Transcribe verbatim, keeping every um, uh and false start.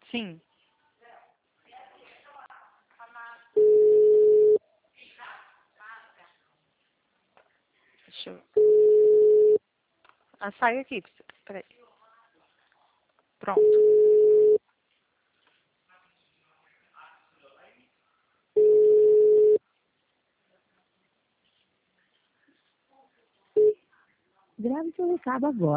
Sim. Deixa eu... Ah, sai aqui. Peraí. Pronto. Grave seu recado agora.